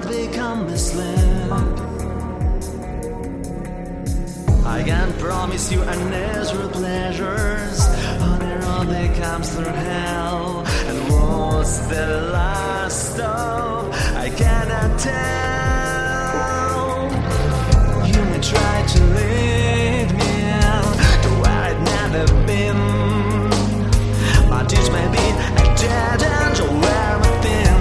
become misled. I can promise you unnecessary pleasures, but it all becomes through hell. And what's the last stop? I cannot tell. You may try to lead me to where I'd never been, but it may be a dead end or where I've been.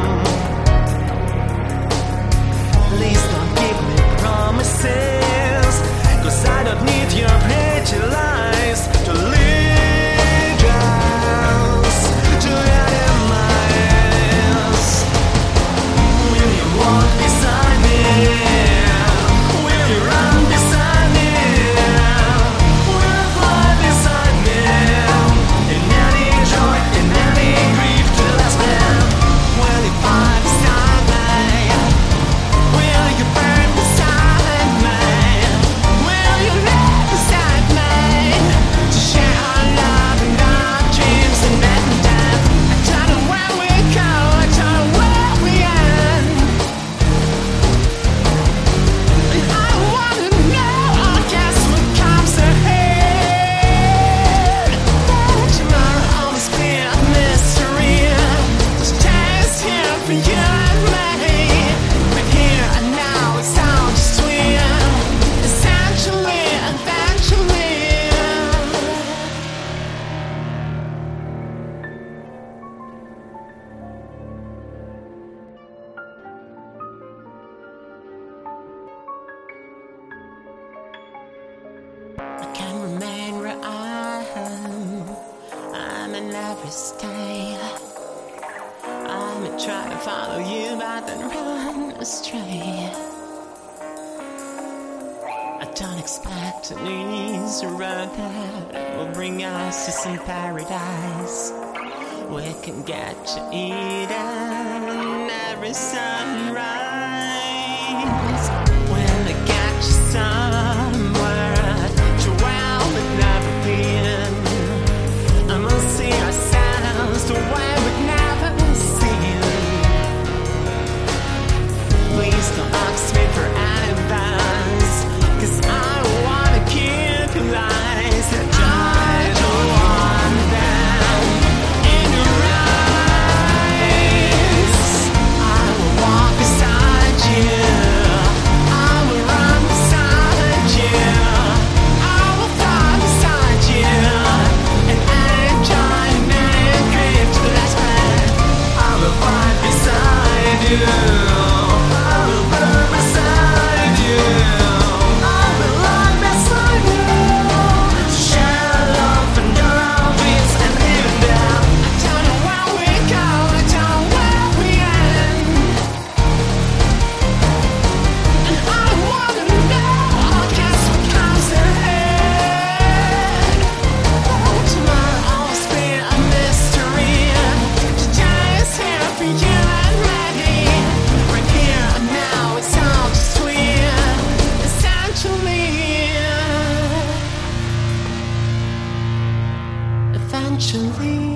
Please don't give me promises, 'cause I don't need your pretty lies to lead us to your demise. Will you walk beside me? Will you run beside me? Will you fly beside me? In any joy, in any grief, to the last man. Will you fight beside me? Will you burn beside me? Will you live beside me? To share our love and our dreams and death and death. I don't know where we go, I don't know where we end. And I wanna know, I guess, what comes ahead. That tomorrow always be a mystery. Just taste here for you and me. But here and now it's all just weird. Essentially, eventually. I can't remain where I am. I'm in every state. I may try to follow you, but then run astray. I don't expect an easy road that will bring us to some paradise. We can get to Eden every sunrise. When I get you somewhere to where we've never been, and we'll see ourselves the way we've never seen. Please don't ask me for advice, 'cause I wanna keep you lies. I don't want them in your eyes. I will walk beside you. I will run beside you. I will fly beside you. And any joy and any grief to the last breath. I will fight beside you. I will burn beside you. I will lie beside you. To share love and our dreams and even death. I don't know where we go, I don't know where we end. And I wanna know, I guess, what comes ahead. Oh, tomorrow always be a mystery. Today is here for you and me. Right here and now, it's all just weird. Essentially, eventually.